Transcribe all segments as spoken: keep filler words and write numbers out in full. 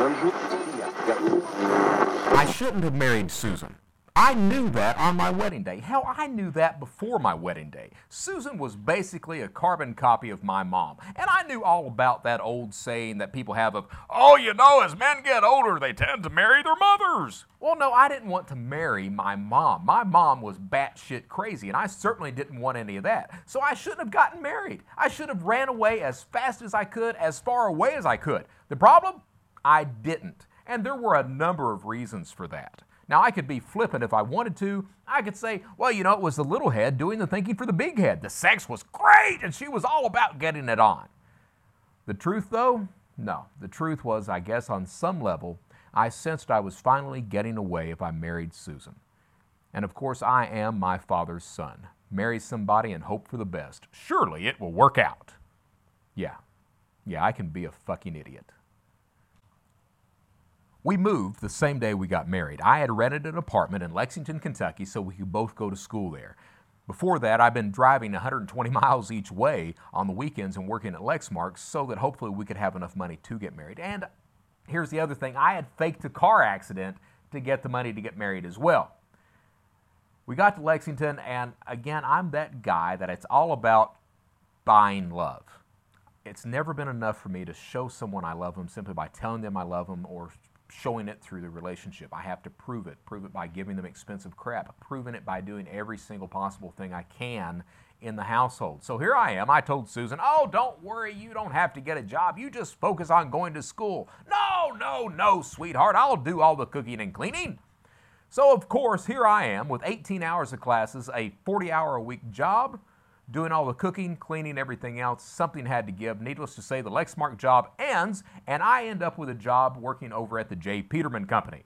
I shouldn't have married Susan. I knew that on my wedding day. Hell, I knew that before my wedding day. Susan was basically a carbon copy of my mom. And I knew all about that old saying that people have of, oh, you know, as men get older, they tend to marry their mothers. Well, no, I didn't want to marry my mom. My mom was batshit crazy, and I certainly didn't want any of that. So I shouldn't have gotten married. I should have ran away as fast as I could, as far away as I could. The problem? I didn't. And there were a number of reasons for that. Now, I could be flippant if I wanted to. I could say, well, you know, it was the little head doing the thinking for the big head. The sex was great, and she was all about getting it on. The truth, though? No. The truth was, I guess, on some level, I sensed I was finally getting away if I married Susan. And, of course, I am my father's son. Marry somebody and hope for the best. Surely it will work out. Yeah. Yeah, I can be a fucking idiot. We moved the same day we got married. I had rented an apartment in Lexington, Kentucky, so we could both go to school there. Before that, I'd been driving one hundred twenty miles each way on the weekends and working at Lexmark so that hopefully we could have enough money to get married. And here's the other thing. I had faked a car accident to get the money to get married as well. We got to Lexington, and again, I'm that guy that it's all about buying love. It's never been enough for me to show someone I love them simply by telling them I love them or showing it through the relationship. I have to prove it. Prove it by giving them expensive crap. Proving it by doing every single possible thing I can in the household. So here I am. I told Susan, oh, don't worry. You don't have to get a job. You just focus on going to school. No, no, no, sweetheart. I'll do all the cooking and cleaning. So, of course, here I am with eighteen hours of classes, a forty hour a week job, doing all the cooking, cleaning, everything else. Something had to give. Needless to say, the Lexmark job ends, and I end up with a job working over at the J. Peterman Company.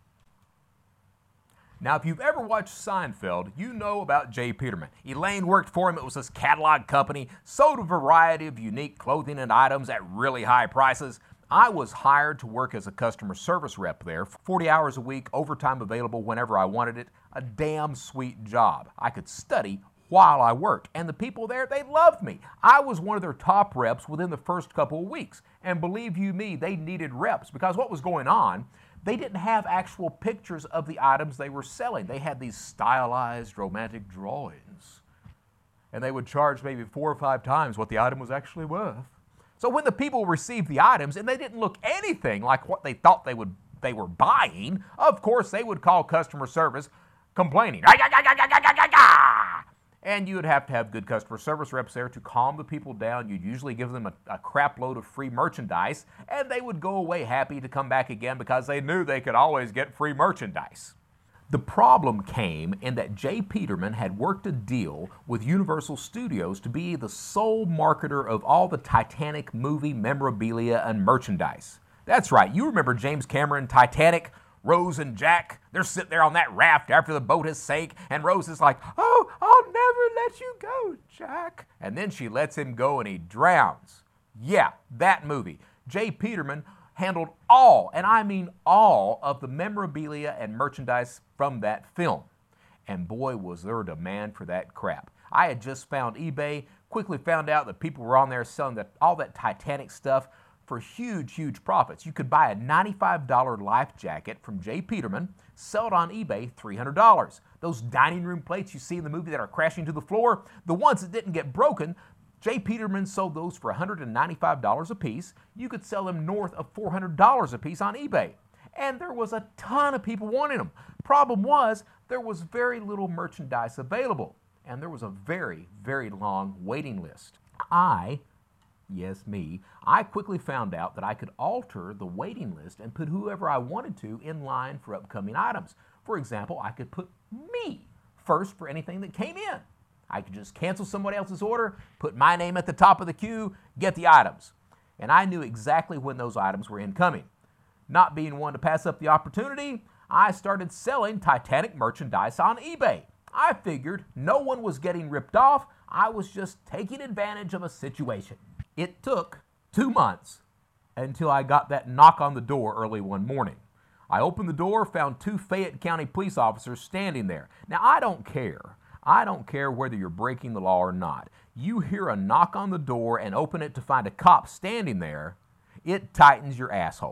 Now, if you've ever watched Seinfeld, you know about J. Peterman. Elaine worked for him. It was this catalog company, sold a variety of unique clothing and items at really high prices. I was hired to work as a customer service rep there, forty hours a week, overtime available whenever I wanted it. A damn sweet job. I could study while I worked. And the people there, they loved me. I was one of their top reps within the first couple of weeks. And believe you me, they needed reps because what was going on, they didn't have actual pictures of the items they were selling. They had these stylized romantic drawings. And they would charge maybe four or five times what the item was actually worth. So when the people received the items and they didn't look anything like what they thought they would they were buying, of course they would call customer service complaining. And you would have to have good customer service reps there to calm the people down. You'd usually give them a, a crap load of free merchandise, and they would go away happy to come back again because they knew they could always get free merchandise. The problem came in that J. Peterman had worked a deal with Universal Studios to be the sole marketer of all the Titanic movie memorabilia and merchandise. That's right, you remember James Cameron, Titanic? Rose and Jack, they're sitting there on that raft after the boat has sank, and Rose is like, oh, I'll never let you go, Jack. And then she lets him go and he drowns. Yeah, that movie. J. Peterman handled all, and I mean all, of the memorabilia and merchandise from that film. And boy, was there a demand for that crap. I had just found eBay, quickly found out that people were on there selling that, all that Titanic stuff for huge, huge profits. You could buy a ninety-five dollar life jacket from J. Peterman, sell it on eBay, three hundred dollars. Those dining room plates you see in the movie that are crashing to the floor, the ones that didn't get broken, J. Peterman sold those for one hundred ninety-five dollars a piece. You could sell them north of four hundred dollars a piece on eBay. And there was a ton of people wanting them. Problem was, there was very little merchandise available. And there was a very, very long waiting list. I Yes, me. I quickly found out that I could alter the waiting list and put whoever I wanted to in line for upcoming items. For example, I could put me first for anything that came in. I could just cancel somebody else's order, put my name at the top of the queue, get the items. And I knew exactly when those items were incoming. Not being one to pass up the opportunity, I started selling Titanic merchandise on eBay. I figured no one was getting ripped off. I was just taking advantage of a situation. It took two months until I got that knock on the door early one morning. I opened the door, found two Fayette County police officers standing there. Now, I don't care. I don't care whether you're breaking the law or not. You hear a knock on the door and open it to find a cop standing there, it tightens your asshole.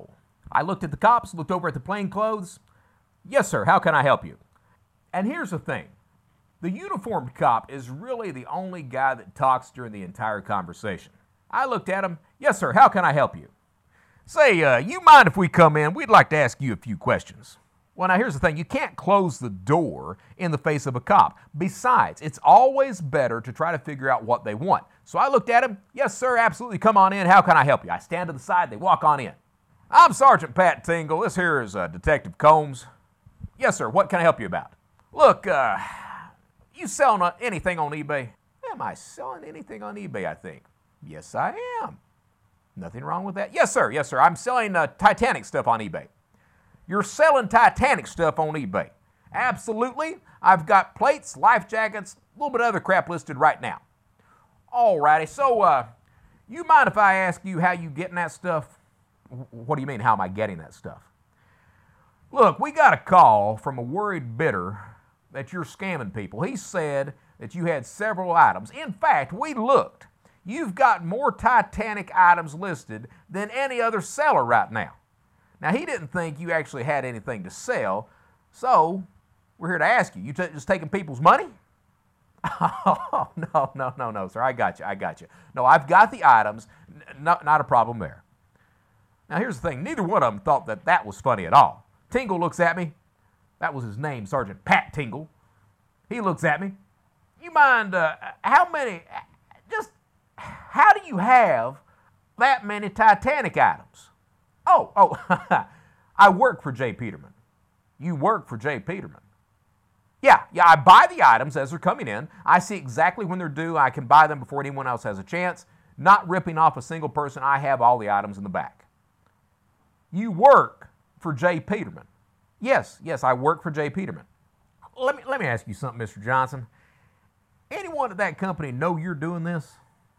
I looked at the cops, looked over at the plainclothes. Yes, sir, how can I help you? And here's the thing. The uniformed cop is really the only guy that talks during the entire conversation. I looked at him. Yes, sir, how can I help you? Say, uh, you mind if we come in? We'd like to ask you a few questions. Well, now here's the thing. You can't close the door in the face of a cop. Besides, it's always better to try to figure out what they want. So I looked at him. Yes, sir, absolutely. Come on in. How can I help you? I stand to the side. They walk on in. I'm Sergeant Pat Tingle. This here is uh, Detective Combs. Yes, sir. What can I help you about? Look, uh, you selling anything on eBay? Am I selling anything on eBay, I think? Yes, I am. Nothing wrong with that. Yes, sir. Yes, sir. I'm selling uh, Titanic stuff on eBay. You're selling Titanic stuff on eBay. Absolutely. I've got plates, life jackets, a little bit of other crap listed right now. Alrighty. So, uh, you mind if I ask you how you getting that stuff? What do you mean, how am I getting that stuff? Look, we got a call from a worried bidder that you're scamming people. He said that you had several items. In fact, we looked. You've got more Titanic items listed than any other seller right now. Now, he didn't think you actually had anything to sell, so we're here to ask you, you t- just taking people's money? Oh, no, no, no, no, sir. I got you. I got you. No, I've got the items. N- not, not a problem there. Now, here's the thing. Neither one of them thought that that was funny at all. Tingle looks at me. That was his name, Sergeant Pat Tingle. He looks at me. You mind, uh, how many, just, how do you have that many Titanic items? Oh, oh, I work for Jay Peterman. You work for Jay Peterman. Yeah, yeah, I buy the items as they're coming in. I see exactly when they're due. I can buy them before anyone else has a chance. Not ripping off a single person. I have all the items in the back. You work for Jay Peterman. Yes, yes, I work for Jay Peterman. Let me, let me ask you something, Mister Johnson. Anyone at that company know you're doing this?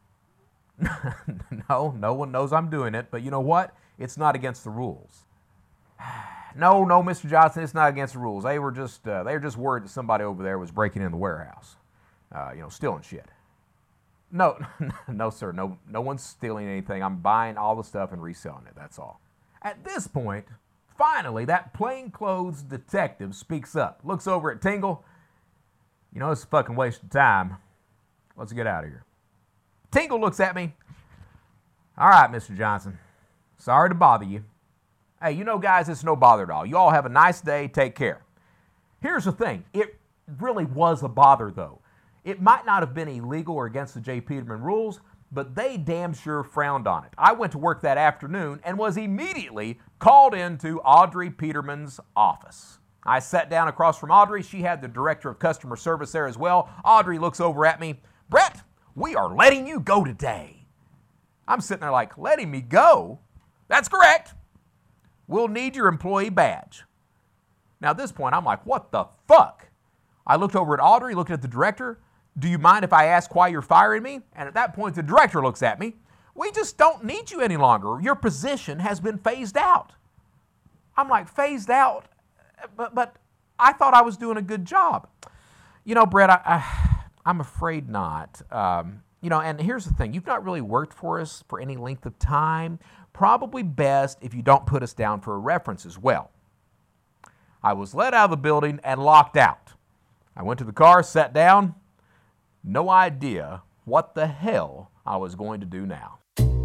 No, no one knows I'm doing it, but you know what? It's not against the rules. No, no, Mister Johnson, it's not against the rules. They were just, uh, they were just worried that somebody over there was breaking in the warehouse, uh, you know, stealing shit. No, no, sir, no, no one's stealing anything. I'm buying all the stuff and reselling it. That's all. At this point, finally, that plainclothes detective speaks up, looks over at Tingle. You know, it's a fucking waste of time. Let's get out of here. Tingle looks at me. All right, Mister Johnson. Sorry to bother you. Hey, you know, guys, it's no bother at all. You all have a nice day. Take care. Here's the thing. It really was a bother, though. It might not have been illegal or against the Jay Peterman rules, but they damn sure frowned on it. I went to work that afternoon and was immediately called into Audrey Peterman's office. I sat down across from Audrey. She had the director of customer service there as well. Audrey looks over at me. Brett, we are letting you go today. I'm sitting there like, letting me go? That's correct. We'll need your employee badge. Now, at this point, I'm like, what the fuck? I looked over at Audrey, looked at the director. Do you mind if I ask why you're firing me? And at that point, the director looks at me. We just don't need you any longer. Your position has been phased out. I'm like, phased out? But but I thought I was doing a good job. You know, Brett, I, I, I'm afraid not. Um, you know, and here's the thing. You've not really worked for us for any length of time. Probably best if you don't put us down for a reference as well. I was let out of the building and locked out. I went to the car, sat down. No idea what the hell I was going to do now.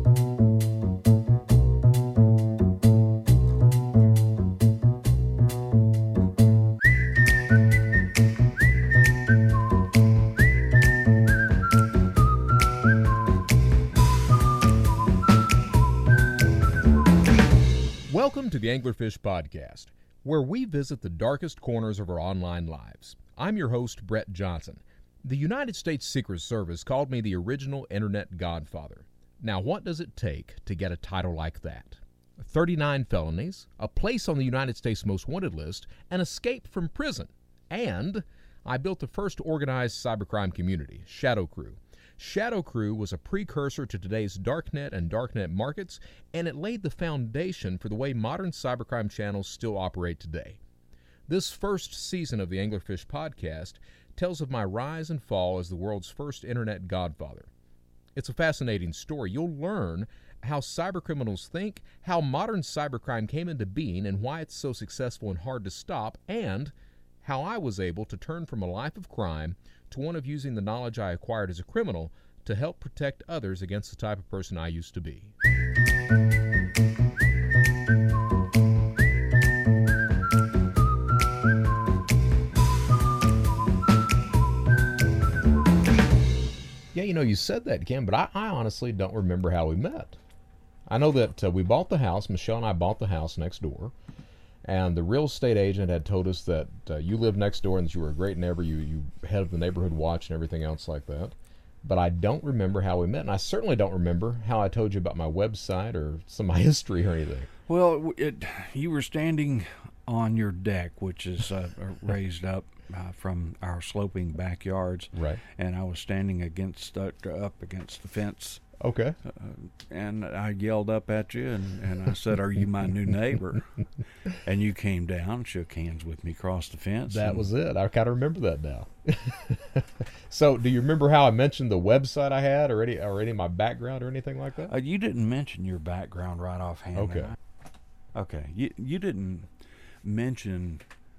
Welcome to the Anglerfish Podcast, where we visit the darkest corners of our online lives. I'm your host, Brett Johnson. The United States Secret Service called me the original Internet Godfather. Now, what does it take to get a title like that? thirty-nine felonies, a place on the United States Most Wanted list, an escape from prison, and I built the first organized cybercrime community, Shadow Crew. Shadow Crew was a precursor to today's darknet and darknet markets, and it laid the foundation for the way modern cybercrime channels still operate today. This first season of the Anglerfish Podcast tells of my rise and fall as the world's first internet godfather. It's a fascinating story. You'll learn how cybercriminals think, how modern cybercrime came into being and why it's so successful and hard to stop, and how I was able to turn from a life of crime to one of using the knowledge I acquired as a criminal to help protect others against the type of person I used to be. Yeah, you know, you said that, Ken, but I, I honestly don't remember how we met. I know that uh, we bought the house, Michelle and I bought the house next door, and the real estate agent had told us that uh, you lived next door and that you were a great neighbor, you, you head of the neighborhood watch and everything else like that. But I don't remember how we met, and I certainly don't remember how I told you about my website or some of my history or anything. Well, it, you were standing on your deck, which is uh, raised up uh, from our sloping backyards. Right. And I was standing against uh, up against the fence. Okay. Uh, and I yelled up at you, and, and I said, "Are you my new neighbor?" And you came down, shook hands with me across the fence. That was it. I kind of remember that now. So, do you remember how I mentioned the website I had, or any, or any of my background, or anything like that? Uh, you didn't mention your background right offhand. Okay. man. Okay. You you didn't mention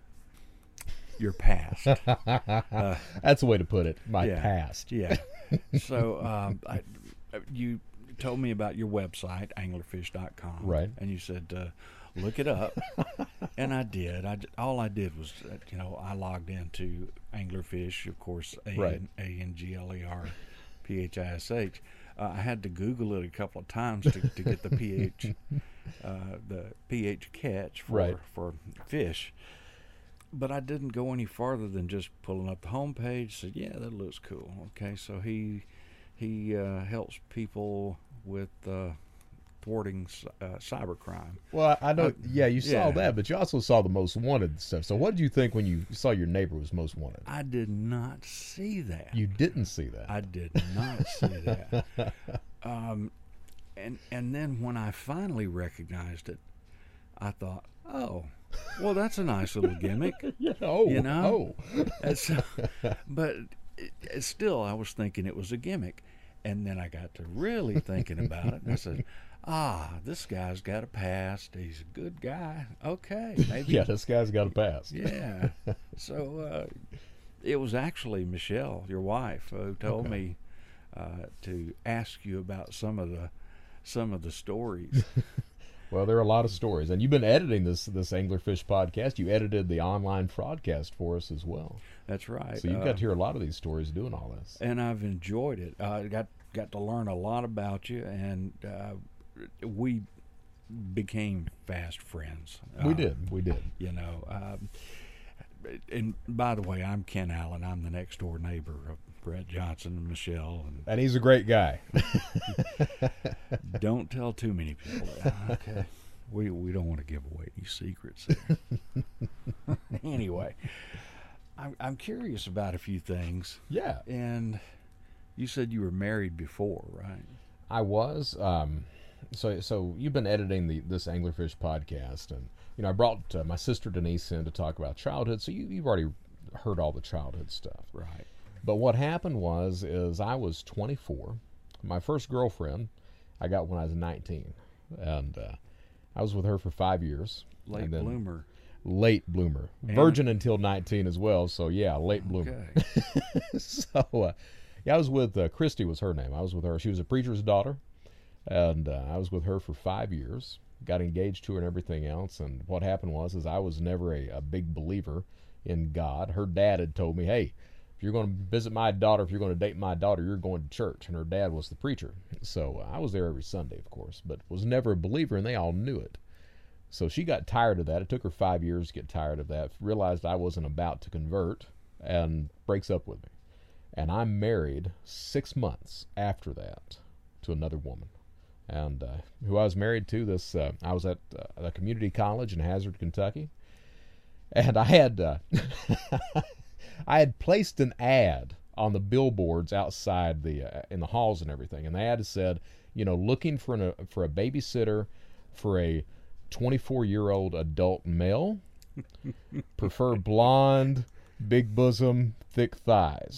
your past. uh, That's the way to put it. My yeah, past. Yeah. So um, I, you told me about your website, anglerfish dot com. Right. And you said, uh, look it up. And I did. I, all I did was, uh, you know, I logged into Anglerfish, of course, A Right. N G L E R P H I S H. Uh, I had to Google it a couple of times to, to get the pH, uh, the pH catch for Right. for fish. But I didn't go any farther than just pulling up the homepage. Said, "Yeah, that looks cool." Okay, so he he uh, helps people with uh, thwarting uh, cybercrime. Well, I know. Uh, yeah, you saw yeah. that, but you also saw the most wanted stuff. So, what did you think when you saw your neighbor was most wanted? I did not see that. You didn't see that. I did not see that. Um, and and then when I finally recognized it, I thought, "Oh, well, that's a nice little gimmick." yeah. Oh. You know? Oh. And so, but it, it still, I was thinking it was a gimmick. And then I got to really thinking about it, and I said, "Ah, this guy's got a past. He's a good guy. Okay, maybe." Yeah, this guy's got a past. Yeah. So uh, it was actually Michelle, your wife, who told Okay. me uh, to ask you about some of the some of the stories. Well, there are a lot of stories, and you've been editing this this Anglerfish podcast. You edited the online fraudcast for us as well, That's right. so you've Uh, got to hear a lot of these stories doing all this. and I've enjoyed it. I got got to learn a lot about you, and uh, we became fast friends. We Uh, did, we did. You know, um, and by the way, I'm Ken Allen. I'm the next door neighbor of Brett Johnson and Michelle. And And he's a great guy. don't tell too many people that. Okay. We we don't want to give away any secrets there. Anyway, I'm I'm curious about a few things. Yeah, And you said you were married before, right? I was. Um, so, so you've been editing the this Anglerfish podcast, and you know I brought uh, my sister Denise in to talk about childhood. So you, you've already heard all the childhood stuff. Right. But what happened was, is I was twenty-four. My first girlfriend, I got when I was nineteen, and uh, I was with her for five years. Late and then bloomer. Late bloomer, And- virgin until nineteen as well. So yeah, late bloomer. Okay. so uh, yeah, I was with uh, Christy was her name. I was with her. She was a preacher's daughter, and uh, I was with her for five years. Got engaged to her and everything else. And what happened was, is I was never a, a big believer in God. Her dad had told me, "Hey, if you're going to visit my daughter, if you're going to date my daughter, you're going to church." And her dad was the preacher, so uh, I was there every Sunday, of course, but was never a believer, and they all knew it. So she got tired of that. It took her five years to get tired of that. Realized I wasn't about to convert, and breaks up with me. And I'm married six months after that to another woman, and uh, who I was married to. This uh, I was at uh, a community college in Hazard, Kentucky, and I had uh, I had placed an ad on the billboards outside the uh, in the halls and everything, and the ad said, you know, looking for an, a for a babysitter for a twenty-four year old adult male, prefer blonde, big bosom, thick thighs.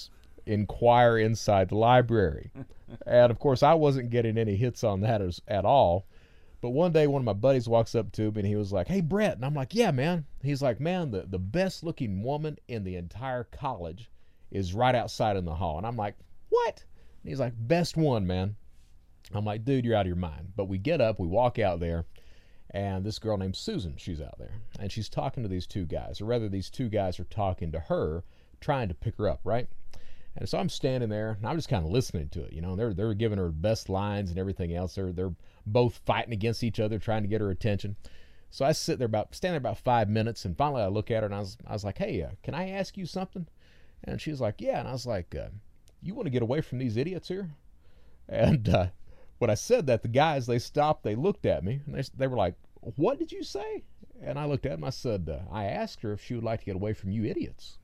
inquire inside the library. And, of course, I wasn't getting any hits on that as, at all. But one day, one of my buddies walks up to me, and he was like, "Hey, Brett." And I'm like, "Yeah, man." He's like, "Man, the, the best-looking woman in the entire college is right outside in the hall." And I'm like, "What?" And he's like, "Best one, man." I'm like, "Dude, you're out of your mind." But we get up, we walk out there, and this girl named Susan, she's out there. And she's talking to these two guys, or rather these two guys are talking to her, trying to pick her up, right? And so I'm standing there, and I'm just kind of listening to it, you know. They're they're giving her best lines and everything else. They're they're both fighting against each other, trying to get her attention. So I sit there about stand there about five minutes, and finally I look at her, and I was I was like, "Hey, uh, can I ask you something?" And she was like, "Yeah." And I was like, uh, "You want to get away from these idiots here?" And uh, when I said that, the guys, they stopped, they looked at me, and they they were like, "What did you say?" And I looked at them. I said, uh, "I asked her if she would like to get away from you idiots."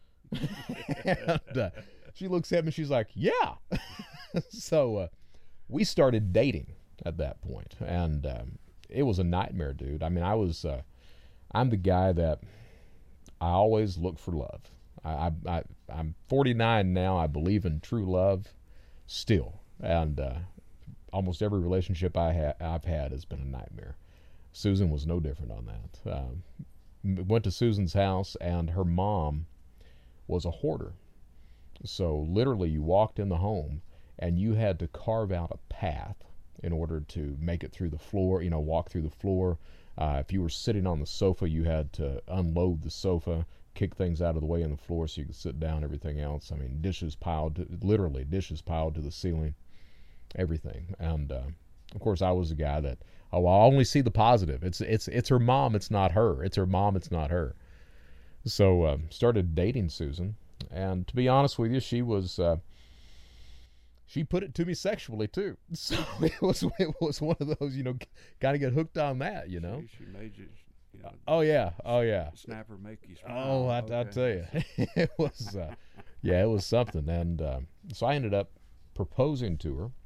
And uh, she looks at me, she's like, "Yeah." So uh, we started dating at that point, and um, it was a nightmare, dude. I mean, I was, uh, I'm the guy that I always look for love. I, I, I, I'm forty-nine now. I believe in true love still, and uh, almost every relationship I ha- I've had has been a nightmare. Susan was no different on that. Um, went to Susan's house, and her mom was a hoarder. So literally you walked in the home and you had to carve out a path in order to make it through the floor, you know, walk through the floor. Uh, if you were sitting on the sofa, you had to unload the sofa, kick things out of the way on the floor so you could sit down, everything else. I mean, dishes piled, to, literally dishes piled to the ceiling, everything. And uh, of course I was the guy that, oh, I only see the positive. It's, it's, it's her mom, it's not her. It's her mom, it's not her. So uh, started dating Susan, and to be honest with you, she was uh, she put it to me sexually too. So it was it was one of those, you know, kind of get hooked on that, you know. She, she made you, you know, oh yeah, oh yeah. Snapper make you smile. Oh, I, okay. I tell you, it was uh, yeah, it was something. And uh, so I ended up proposing to her,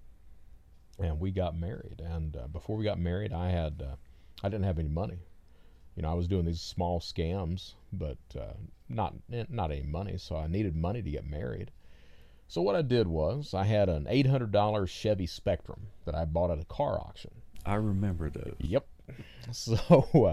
and we got married. And uh, before we got married, I had uh, I didn't have any money. You know, I was doing these small scams, but uh, not not any money, so I needed money to get married. So what I did was I had an eight hundred dollars Chevy Spectrum that I bought at a car auction. I remember those. Yep. So uh,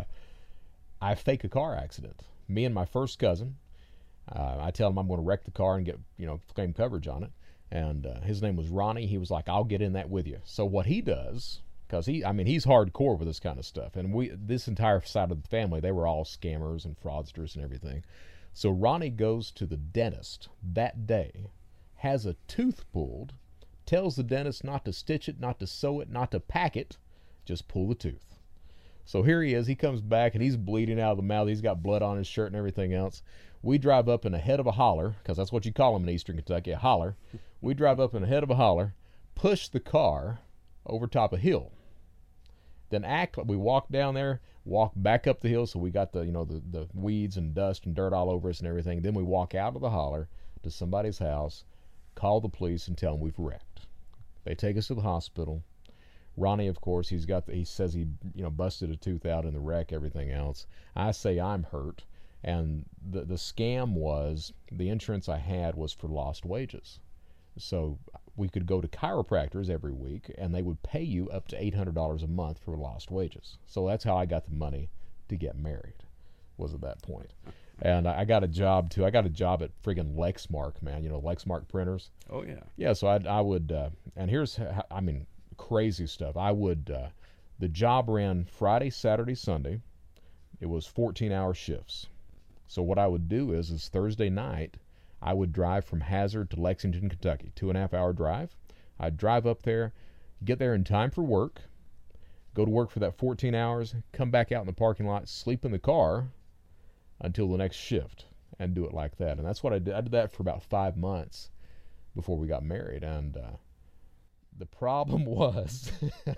I fake a car accident. Me and my first cousin, uh, I tell him I'm going to wreck the car and get, you know, claim coverage on it. And uh, his name was Ronnie. He was like, "I'll get in that with you." So what he does, because he, I mean, he's hardcore with this kind of stuff. And we, this entire side of the family, they were all scammers and fraudsters and everything. So Ronnie goes to the dentist that day, has a tooth pulled, tells the dentist not to stitch it, not to sew it, not to pack it, just pull the tooth. So here he is. He comes back, and he's bleeding out of the mouth. He's got blood on his shirt and everything else. We drive up in the head of a holler, because that's what you call them in eastern Kentucky, a holler. We drive up in the head of a holler, push the car over top a hill. Then act like we walk down there, walk back up the hill, so we got the, you know, the, the weeds and dust and dirt all over us and everything. Then we walk out of the holler to somebody's house, call the police, and tell them we've wrecked. They take us to the hospital. Ronnie, of course, he's got the, he says he, you know, busted a tooth out in the wreck, everything else. I say I'm hurt, and the the scam was the insurance I had was for lost wages. So we could go to chiropractors every week, and they would pay you up to eight hundred dollars a month for lost wages. So that's how I got the money to get married, was at that point. And I got a job, too. I got a job at friggin' Lexmark, man. You know, Lexmark printers. Oh, yeah. Yeah, so I, I would, uh, and here's, how, I mean, crazy stuff. I would, uh, the job ran Friday, Saturday, Sunday. It was fourteen-hour shifts. So what I would do is, is Thursday night, I would drive from Hazard to Lexington, Kentucky, two and a half hour drive. I'd drive up there, get there in time for work, go to work for that fourteen hours, come back out in the parking lot, sleep in the car until the next shift, and do it like that. And that's what I did. I did that for about five months before we got married. And uh, the problem was,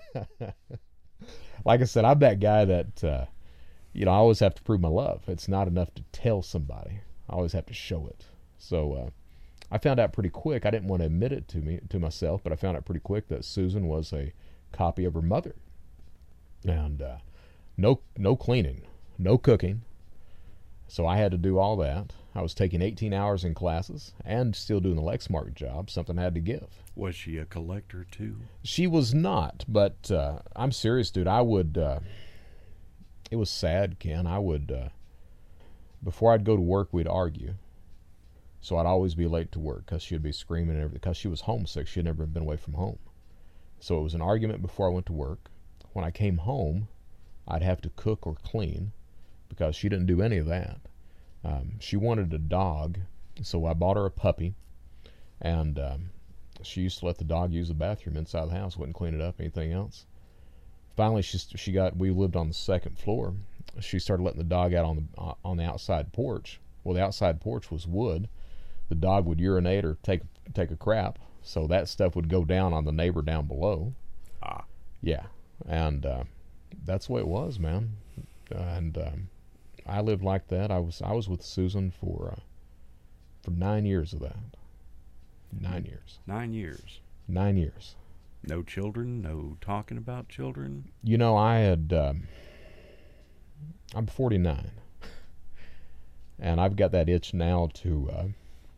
like I said, I'm that guy that, uh, you know, I always have to prove my love. It's not enough to tell somebody. I always have to show it. So uh, I found out pretty quick. I didn't want to admit it to me to myself, but I found out pretty quick that Susan was a copy of her mother. And uh, no no cleaning, no cooking. So I had to do all that. I was taking eighteen hours in classes and still doing the Lexmark job. Something I had to give. Was she a collector too? She was not, but uh, I'm serious, dude. I would, uh, it was sad, Ken. I would, uh, before I'd go to work, we'd argue. So I'd always be late to work because she'd be screaming and everything because she was homesick. She had never been away from home. So it was an argument before I went to work. When I came home, I'd have to cook or clean because she didn't do any of that. Um, she wanted a dog, so I bought her a puppy, and um, she used to let the dog use the bathroom inside the house, wouldn't clean it up, anything else. Finally, she she got. We lived on the second floor. She started letting the dog out on the uh, on the outside porch. Well, the outside porch was wood. The dog would urinate or take take a crap, so that stuff would go down on the neighbor down below. Ah, yeah, and uh, that's the way it was, man. And um, I lived like that. I was I was with Susan for uh, for nine years of that. Nine years. Nine years. Nine years. No children. No talking about children. You know, I had. Um, I'm forty-nine, and I've got that itch now to. Uh,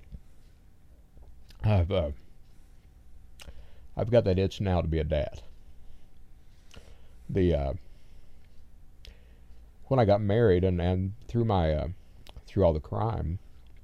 I've uh, I've got that itch now to be a dad. The uh, when I got married and, and through my uh, through all the crime,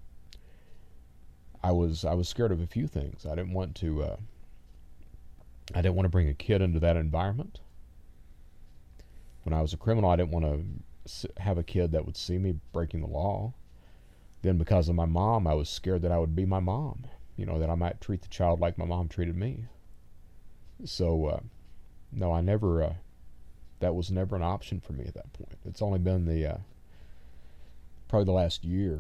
I was I was scared of a few things. I didn't want to uh, I didn't want to bring a kid into that environment. When I was a criminal, I didn't want to have a kid that would see me breaking the law. Then because of my mom, I was scared that I would be my mom. You know, that I might treat the child like my mom treated me. So, uh, no, I never, uh, that was never an option for me at that point. It's only been the, uh, probably the last year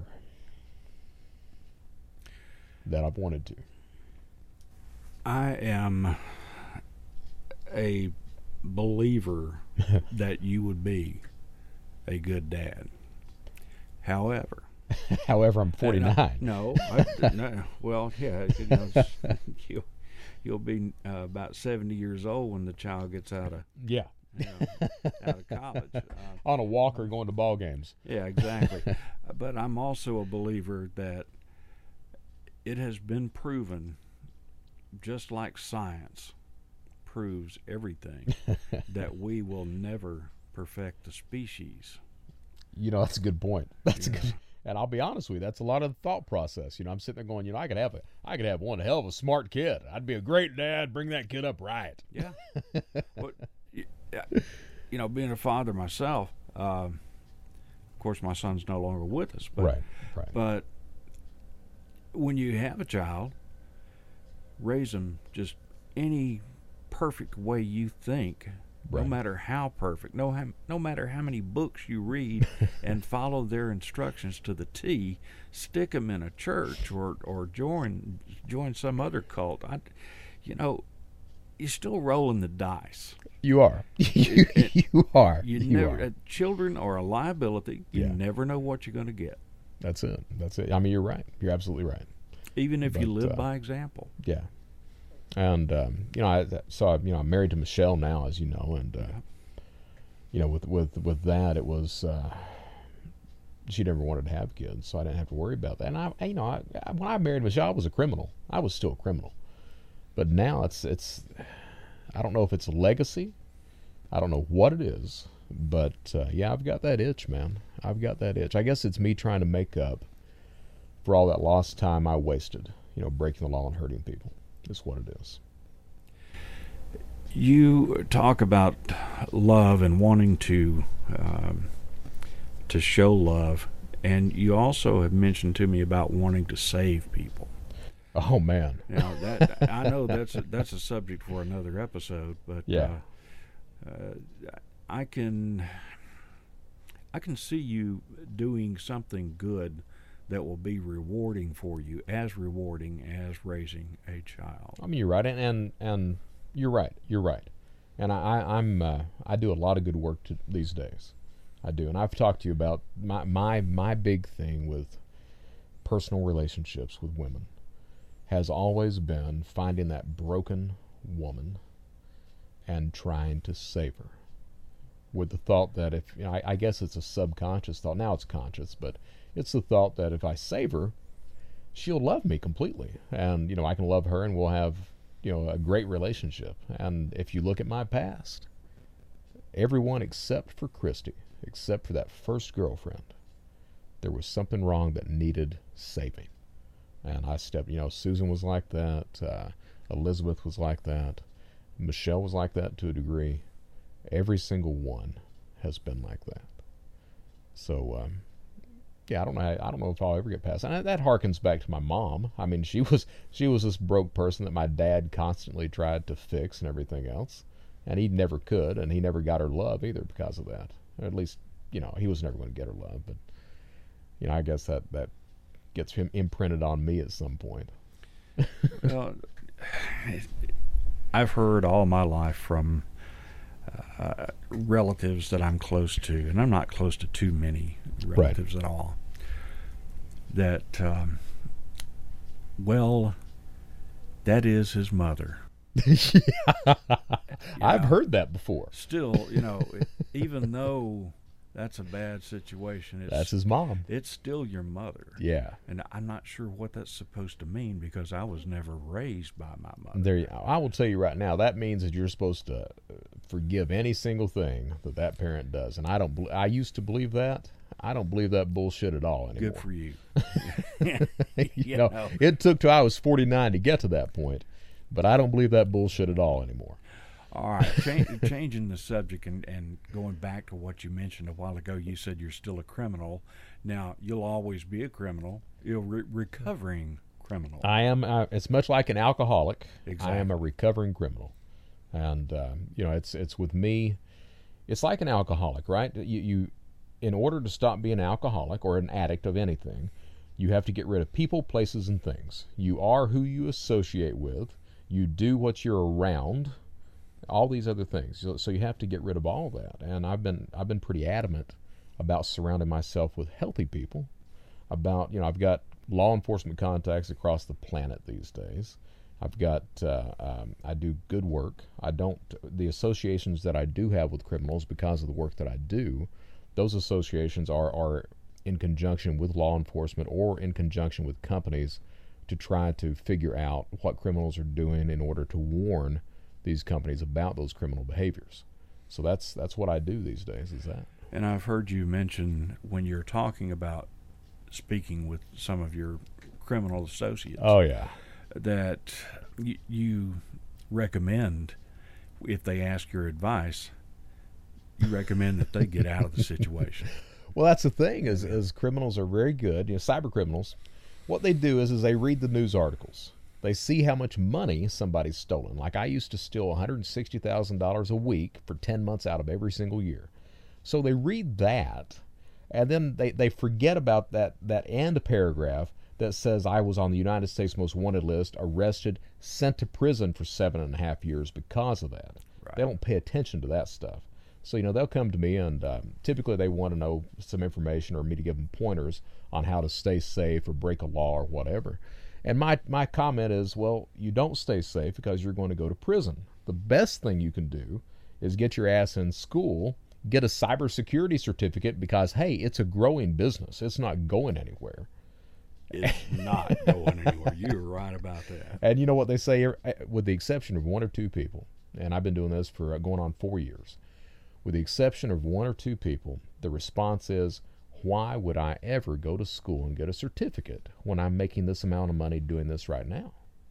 that I've wanted to. I am a believer that you would be a good dad. However, However, I'm forty-nine. I, no, I, no, well, yeah, you know, you'll, you'll be uh, about seventy years old when the child gets out of yeah, you know, out of college. Uh, on a walker going to ball games. Yeah, exactly. But I'm also a believer that it has been proven, just like science proves everything, that we will never perfect the species. You know, that's a good point. That's Yeah. a good. And I'll be honest with you, that's a lot of the thought process. You know, I'm sitting there going, you know, I could have a, I could have one hell of a smart kid. I'd be a great dad. Bring that kid up right. Yeah. But, you know, being a father myself, um, of course, my son's no longer with us. But, right. Right. But when you have a child, raise them just any perfect way you think. Right. No matter how perfect, no no matter how many books you read, and follow their instructions to the T, stick them in a church or, or join join some other cult. I, you know, you're still rolling the dice. You are. you, you are. You, you never. are. Uh, children are a liability. You Yeah. never know what you're going to get. That's it. That's it. I mean, you're right. You're absolutely right. Even if But, you live uh, by example. Yeah. And um, you know, I so I, you know, I'm married to Michelle now, as you know, and uh, you know, with with with that, it was uh, she never wanted to have kids, so I didn't have to worry about that. And I, you know, I, I, when I married Michelle, I was a criminal. I was still a criminal, but now it's it's. I don't know if it's a legacy. I don't know what it is, but uh, yeah, I've got that itch, man. I've got that itch. I guess it's me trying to make up for all that lost time I wasted, you know, breaking the law and hurting people. Is what it is. You talk about love and wanting to um, to show love, and you also have mentioned to me about wanting to save people. Oh man! Now that I know that's a, that's a subject for another episode, but yeah, uh, uh, I can I can see you doing something good that will be rewarding for you, as rewarding as raising a child. I mean, you're right, and and, and you're right. You're right, and I, I I'm uh, I do a lot of good work to, these days. I do, and I've talked to you about my my my big thing with personal relationships with women has always been finding that broken woman and trying to save her, with the thought that if, you know, I, I guess it's a subconscious thought. Now it's conscious, but It's the thought that if I save her, she'll love me completely. And, you know, I can love her and we'll have, you know, a great relationship. And if you look at my past, everyone except for Christy, except for that first girlfriend, there was something wrong that needed saving. And I stepped, you know, Susan was like that. Uh, Elizabeth was like that. Michelle was like that to a degree. Every single one has been like that. So, um, yeah, I don't know. I don't know if I'll ever get past. And that harkens back to my mom. I mean, she was she was this broke person that my dad constantly tried to fix and everything else, and he never could, and he never got her love either because of that. Or at least, you know, he was never going to get her love. But, you know, I guess that that gets him imprinted on me at some point. Well, I've heard all my life from uh, relatives that I'm close to, and I'm not close to too many relatives right. at all, that, um, well, that is his mother. Yeah. I've know, heard that before. Still, you know, even though that's a bad situation, it's, that's his mom. It's still your mother. Yeah. And I'm not sure what that's supposed to mean because I was never raised by my mother. There, you, I will tell you right now, that means that you're supposed to forgive any single thing that that parent does. And I don't. I used to believe that. I don't believe that bullshit at all anymore. Good for you. you, you know, know, it took till I was forty-nine to get to that point, but I don't believe that bullshit at all anymore. All right, Ch- changing the subject and, and going back to what you mentioned a while ago, you said you're still a criminal. Now, you'll always be a criminal. You're a re- recovering criminal. I am. Uh, it's much like an alcoholic. Exactly. I am a recovering criminal. And, uh, you know, it's it's with me, it's like an alcoholic, right? You, you, in order to stop being an alcoholic or an addict of anything, you have to get rid of people, places, and things. You are who you associate with. You do what you're around. All these other things. So, so you have to get rid of all that. And I've been I've been pretty adamant about surrounding myself with healthy people. About, you know, I've got law enforcement contacts across the planet these days. I've got, uh, um, I do good work. I don't, the associations that I do have with criminals because of the work that I do, those associations are, are in conjunction with law enforcement or in conjunction with companies to try to figure out what criminals are doing in order to warn these companies about those criminal behaviors. So that's that's what I do these days, is that. And I've heard you mention when you're talking about speaking with some of your criminal associates. Oh, yeah. That y- you recommend, if they ask your advice, you recommend that they get out of the situation. Well, that's the thing, is, is criminals are very good, you know, cyber criminals. What they do is, is they read the news articles. They see how much money somebody's stolen. Like I used to steal one hundred sixty thousand dollars a week for ten months out of every single year. So they read that, and then they, they forget about that, that end paragraph that says I was on the United States Most Wanted list, arrested, sent to prison for seven and a half years because of that. Right. They don't pay attention to that stuff. So, you know, they'll come to me, and um, typically they want to know some information or me to give them pointers on how to stay safe or break a law or whatever. And my, my comment is, well, you don't stay safe because you're going to go to prison. The best thing you can do is get your ass in school, get a cybersecurity certificate because, hey, it's a growing business. It's not going anywhere. It's not going anywhere. You're right about that. And you know what they say, with the exception of one or two people, and I've been doing this for going on four years, with the exception of one or two people, the response is, why would I ever go to school and get a certificate when I'm making this amount of money doing this right now?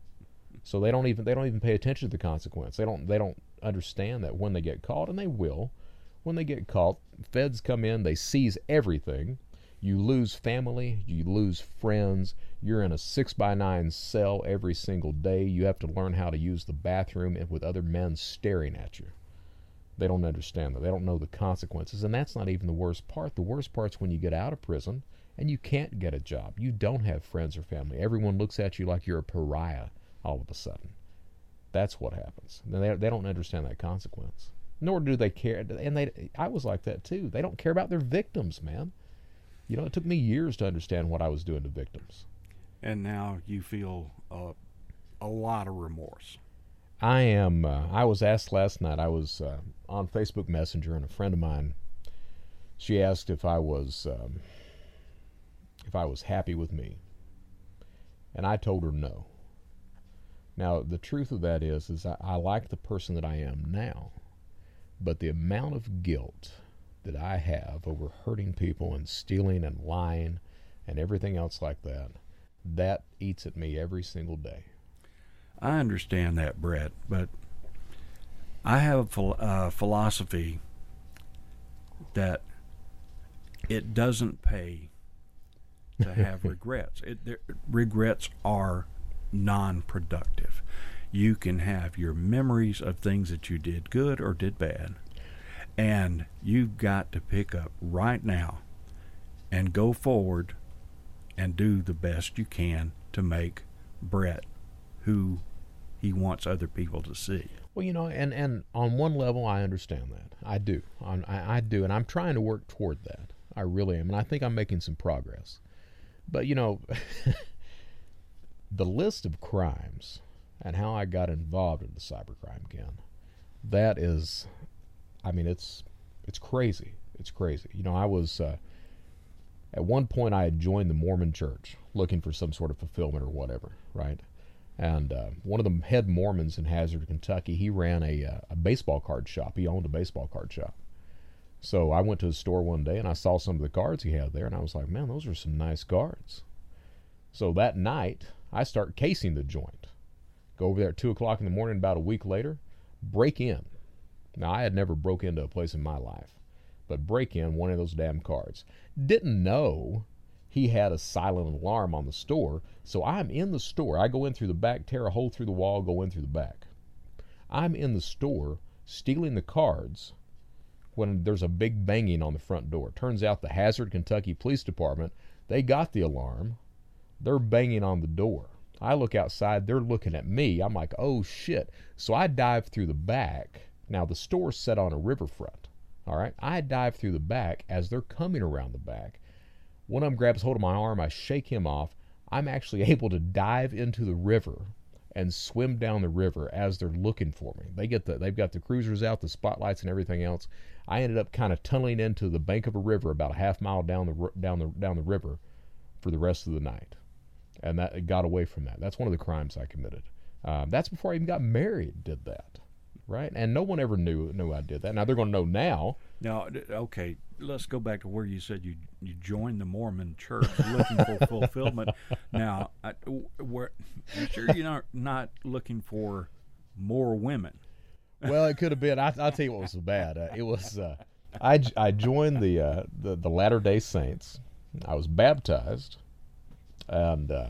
So they don't even they don't even pay attention to the consequence. They don't they don't understand that when they get caught, and they will, when they get caught, feds come in, they seize everything. You lose family, you lose friends, you're in a six by nine cell every single day. You have to learn how to use the bathroom with other men staring at you. They don't understand that. They don't know the consequences. And that's not even the worst part. The worst part's when you get out of prison and you can't get a job. You don't have friends or family. Everyone looks at you like you're a pariah all of a sudden. That's what happens. They, they don't understand that consequence. Nor do they care. And they, I was like that too. They don't care about their victims, man. You know, it took me years to understand what I was doing to victims. And now you feel uh, a lot of remorse. I am, uh, I was asked last night, I was uh, on Facebook Messenger, and a friend of mine, she asked if I was, um, if I was happy with me. And I told her no. Now, the truth of that is, is I, I like the person that I am now, but the amount of guilt that I have over hurting people and stealing and lying and everything else like that, that eats at me every single day. I understand that, Brett, but I have a phil- uh, philosophy that it doesn't pay to have regrets. It, there, regrets are non-productive. You can have your memories of things that you did good or did bad, and you've got to pick up right now and go forward and do the best you can to make Brett who he wants other people to see. Well, you know, and, and on one level, I understand that. I do. I, I do, and I'm trying to work toward that. I really am, and I think I'm making some progress. But, you know, the list of crimes and how I got involved in the cybercrime, Ken, that is, I mean, it's it's crazy. It's crazy. You know, I was, uh, at one point I had joined the Mormon church looking for some sort of fulfillment or whatever, right? And uh, one of the head Mormons in Hazard, Kentucky, he ran a, uh, a baseball card shop. He owned a baseball card shop. So I went to his store one day and I saw some of the cards he had there, and I was like, man, those are some nice cards. So that night, I start casing the joint. Go over there at two o'clock in the morning, about a week later, break in. Now, I had never broke into a place in my life, but break in one of those damn cards. Didn't know he had a silent alarm on the store, so I'm in the store. I go in through the back, tear a hole through the wall, go in through the back. I'm in the store stealing the cards when there's a big banging on the front door. Turns out the Hazard, Kentucky Police Department, they got the alarm. They're banging on the door. I look outside, they're looking at me. I'm like, oh shit. So I dive through the back. Now the store's set on a riverfront. All right. I dive through the back as they're coming around the back. One of them grabs hold of my arm. I shake him off. I'm actually able to dive into the river and swim down the river as they're looking for me. They get the, they've got the cruisers out, the spotlights and everything else. I ended up kind of tunneling into the bank of a river about a half mile down the down the down the river for the rest of the night, and that got away from that. That's one of the crimes I committed. Um, that's before I even got married. Did that, right? And no one ever knew knew I did that. Now they're going to know now. Now, okay, let's go back to where you said you you joined the Mormon church looking for fulfillment. Now, I, where you sure you're not not looking for more women? Well, it could have been. I, I'll tell you what was so bad. Uh, it was uh, I, I joined the, uh, the the Latter-day Saints. I was baptized, and uh,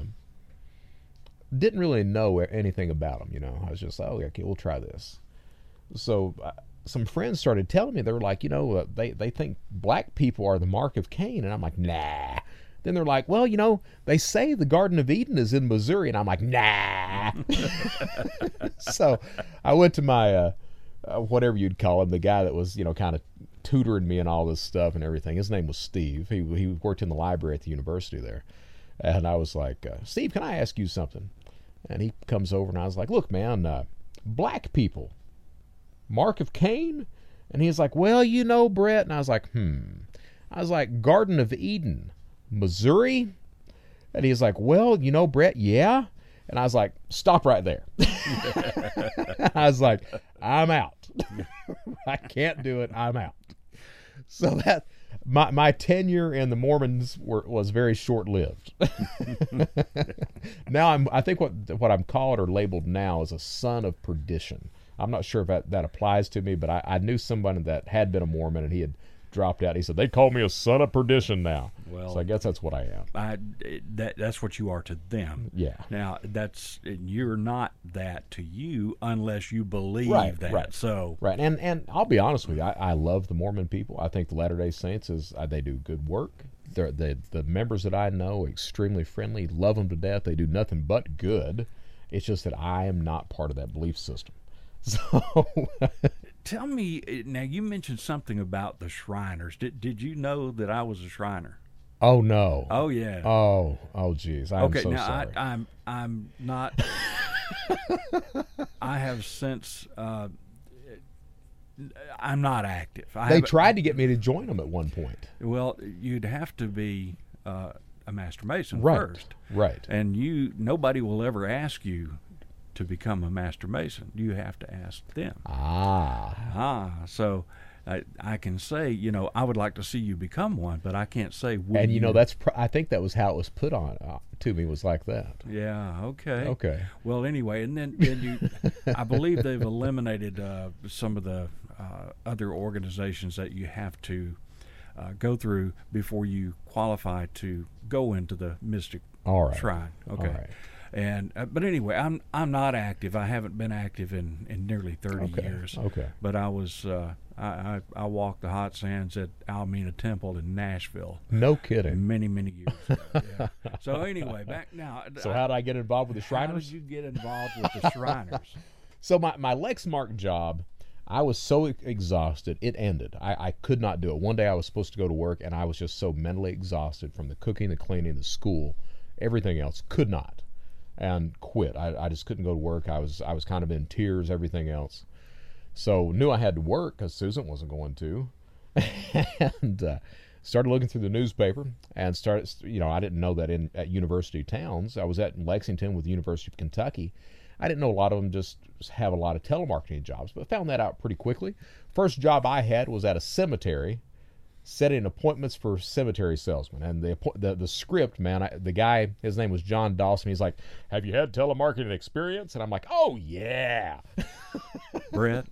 didn't really know anything about them. You know, I was just like, oh, okay, we'll try this. So uh, some friends started telling me, they were like, you know, uh, they they think black people are the mark of Cain, and I'm like, nah. Then they're like, well, you know, they say the Garden of Eden is in Missouri, and I'm like, nah. So I went to my, uh, uh, whatever you'd call him, the guy that was, you know, kind of tutoring me and all this stuff and everything. His name was Steve. He he worked in the library at the university there. And I was like, uh, Steve, can I ask you something? And he comes over, and I was like, look, man, uh, black people, mark of Cain? And he's like, well, you know, Brett. And I was like, hmm. I was like, Garden of Eden, Missouri? And he's like, well, you know, Brett, yeah. And I was like, stop right there. I was like, I'm out. I can't do it. I'm out. So that my my tenure in the Mormons were, was very short-lived. Now I'm I think what what I'm called or labeled now is a son of perdition. I'm not sure if that, that applies to me, but I, I knew somebody that had been a Mormon, and he had dropped out. He said, they call me a son of perdition now. Well, so I guess that's what I am. I, that, that's what you are to them. Yeah. Now, that's you're not that to you unless you believe right, that. Right. So right. And and I'll be honest with you, I, I love the Mormon people. I think the Latter-day Saints, is uh, they do good work. They're, they, the members that I know, extremely friendly, love them to death. They do nothing but good. It's just that I am not part of that belief system. So tell me, now you mentioned something about the Shriners. Did did you know that I was a Shriner? Oh no. Oh yeah. Oh oh geez. I'm okay, so now sorry. I, I'm I'm not. I have since. Uh, I'm not active. I they have, tried to get me to join them at one point. Well, you'd have to be uh, a master mason Right. first. Right. And you, nobody will ever ask you to become a master mason. You have to ask them. Ah. Ah, so I, I can say, you know, I would like to see you become one, but I can't say. Will And you know, that's pr- I think that was how it was put on uh, to me, was like that. Yeah. Okay. Okay. Well, anyway, and then, then you, I believe they've eliminated uh, some of the uh, other organizations that you have to uh, go through before you qualify to go into the Mystic All right. Shrine. Okay. All right. And uh, but anyway, I'm I'm not active. I haven't been active in, in nearly thirty Okay. years. Okay. But I was uh, I, I I walked the hot sands at Alameda Temple in Nashville No kidding. many many years ago. Yeah. So anyway, back now. So how did I get involved with the How Shriners? did you get involved with the Shriners? So my, my Lexmark job, I was so e- exhausted, it ended. I, I could not do it. One day I was supposed to go to work, and I was just so mentally exhausted from the cooking, the cleaning, the school, everything else. Could not, and quit. I, I just couldn't go to work. I was I was kind of in tears, everything else. So knew I had to work because Susan wasn't going to, and uh, started looking through the newspaper and started. You know, I didn't know that in at university towns. I was at Lexington with the University of Kentucky. I didn't know a lot of them just have a lot of telemarketing jobs, but found that out pretty quickly. First job I had was at a cemetery, setting appointments for cemetery salesmen. And the the, the script, man, I, the guy, his name was John Dawson. He's like, "Have you had telemarketing experience?" And I'm like, "Oh yeah." Brett,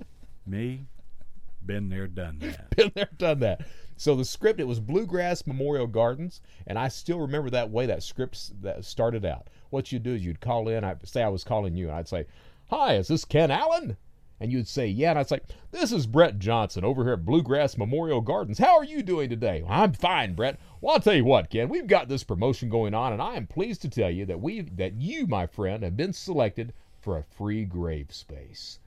me, been there, done that. Been there, done that. So the script, it was Bluegrass Memorial Gardens, and I still remember that way that script that started out. What you'd do is you'd call in, I'd say I was calling you, and I'd say, "Hi, is this Ken Allen?" And you'd say, "Yeah," and I'd say, "This is Brett Johnson over here at Bluegrass Memorial Gardens. How are you doing today?" "Well, I'm fine, Brett. Well, I'll tell you what, Ken, we've got this promotion going on, and I am pleased to tell you that we that you, my friend, have been selected for a free grave space."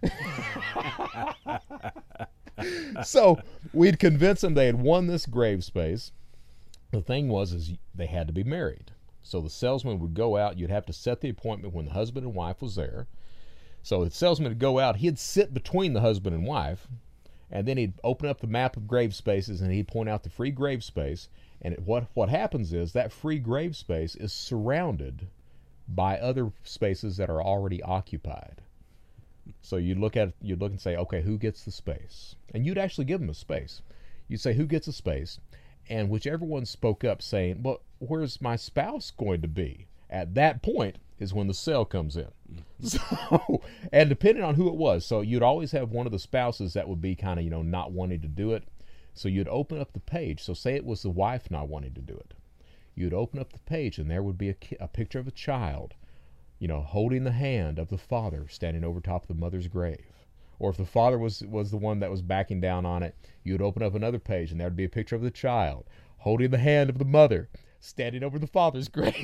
So we'd convince them they had won this grave space. The thing was is they had to be married. So the salesman would go out. You'd have to set the appointment when the husband and wife was there. So the salesman would go out. He'd sit between the husband and wife, and then he'd open up the map of grave spaces, and he'd point out the free grave space. And it, what what happens is that free grave space is surrounded by other spaces that are already occupied. So you'd look at you'd look and say, okay, who gets the space? And you'd actually give them a space. You'd say, who gets a space? And whichever one spoke up saying, well, where's my spouse going to be? At that point is when the sale comes in. So, and depending on who it was, so you'd always have one of the spouses that would be kind of, you know, not wanting to do it. So you'd open up the page. So say it was the wife not wanting to do it. You'd open up the page, and there would be a, ki- a picture of a child, you know, holding the hand of the father standing over top of the mother's grave. Or if the father was was the one that was backing down on it, you would open up another page, and there would be a picture of the child holding the hand of the mother standing over the father's grave.